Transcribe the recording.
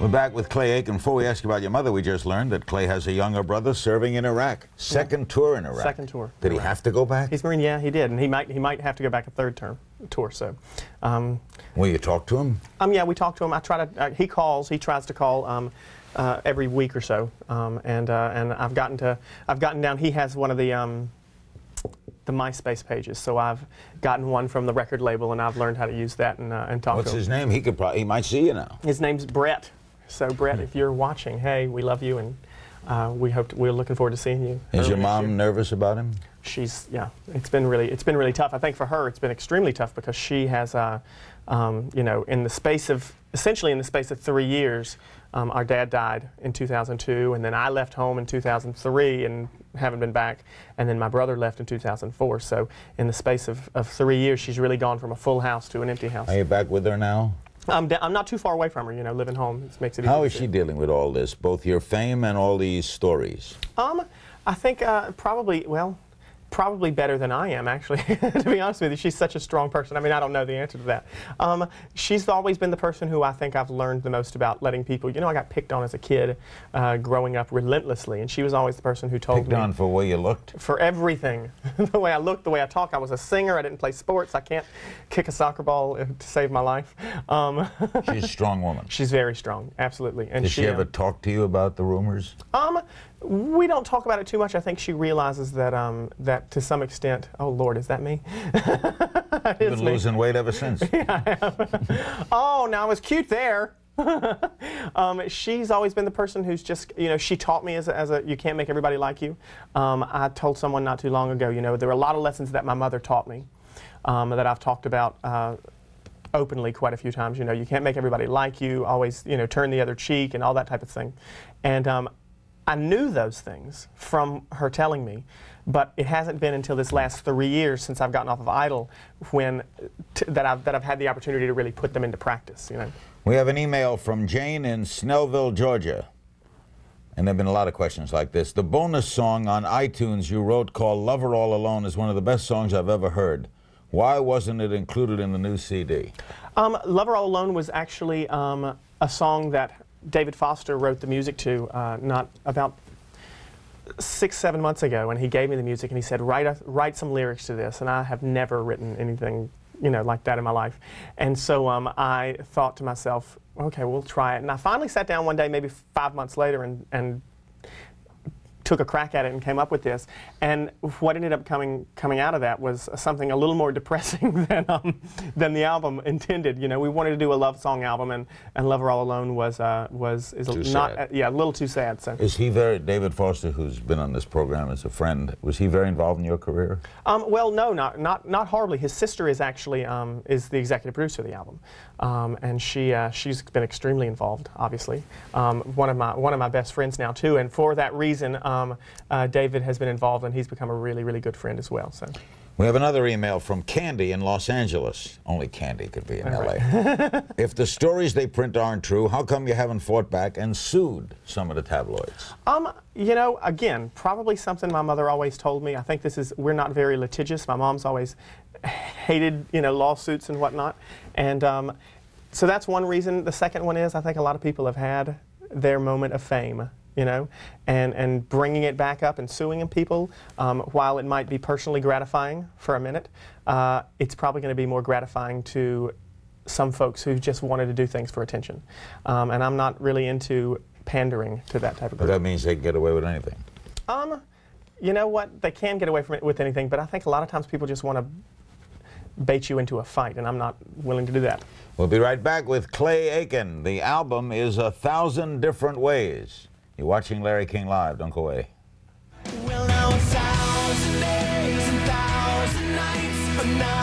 We're back with Clay Aiken. Before we ask you about your mother, we just learned that Clay has a younger brother serving in Iraq. Second tour in Iraq. Second tour. Did he have to go back? He's Marine, yeah, he did, and he might have to go back a third tour. So, will you talk to him? Yeah, we talk to him. I try to. He tries to call every week or so, and I've gotten down. He has one of the MySpace pages, so I've gotten one from the record label, and I've learned how to use that and talk to him. What's his name? He might see you now. His name's Brett. So Brett, if you're watching, hey, we love you, and we're looking forward to seeing you. Is your mom nervous about him? Yeah. It's been really tough. I think for her, it's been extremely tough because she has, essentially in the space of 3 years, our dad died in 2002, and then I left home in 2003 and haven't been back, and then my brother left in 2004. So in the space of 3 years, she's really gone from a full house to an empty house. Are you back with her now? I'm not too far away from her, living home. It makes it easy. How is she dealing with all this, both your fame and all these stories? I think probably better than I am, actually, to be honest with you. She's such a strong person. I mean, I don't know the answer to that. She's always been the person who I think I've learned the most about letting people, I got picked on as a kid growing up relentlessly, and she was always the person who told me. Picked on for the way you looked? For everything. The way I looked, the way I talk. I was a singer. I didn't play sports. I can't kick a soccer ball to save my life. She's a strong woman. She's very strong, absolutely. And Does she ever talk to you about the rumors? We don't talk about it too much. I think she realizes that that to some extent. Oh Lord, is that me? You've been losing weight ever since. Yeah, I have. Oh, now I was cute there. She's always been the person who's just, she taught me as a you can't make everybody like you. I told someone not too long ago, there were a lot of lessons that my mother taught me that I've talked about openly quite a few times. You can't make everybody like you. Always, turn the other cheek and all that type of thing. And I knew those things from her telling me, but it hasn't been until this last 3 years since I've gotten off of Idol that I've had the opportunity to really put them into practice. We have an email from Jane in Snellville, Georgia, and there have been a lot of questions like this. The bonus song on iTunes you wrote called "Lover All Alone" is one of the best songs I've ever heard. Why wasn't it included in the new CD? "Lover All Alone" was actually a song that David Foster wrote the music to not about 6-7 months ago, and he gave me the music and he said, write some lyrics to this, and I have never written anything like that in my life. And so I thought to myself, okay, we'll try it. And I finally sat down one day, maybe 5 months later, and took a crack at it and came up with this. And what ended up coming out of that was something a little more depressing than the album intended. We wanted to do a love song album, and "Lover All Alone" is a little too sad. So is he David Foster, who's been on this program as a friend, was he very involved in your career? Well, no, not horribly. His sister is actually is the executive producer of the album, and she's been extremely involved. Obviously, one of my best friends now too, and for that reason. David has been involved, and he's become a really, really good friend as well. So, we have another email from Candy in Los Angeles. Only Candy could be in LA. If the stories they print aren't true, how come you haven't fought back and sued some of the tabloids? Again, probably something my mother always told me. I think we're not very litigious. My mom's always hated, lawsuits and whatnot, and so that's one reason. The second one is I think a lot of people have had their moment of fame. And bringing it back up and suing people, while it might be personally gratifying for a minute, it's probably going to be more gratifying to some folks who just wanted to do things for attention. And I'm not really into pandering to that type of group. But that means they can get away with anything. You know what? They can get away with anything, but I think a lot of times people just want to bait you into a fight, and I'm not willing to do that. We'll be right back with Clay Aiken. The album is 1,000 Different Ways. You're watching Larry King Live. Don't go away. Well, now 1,000 days and 1,000 nights, but now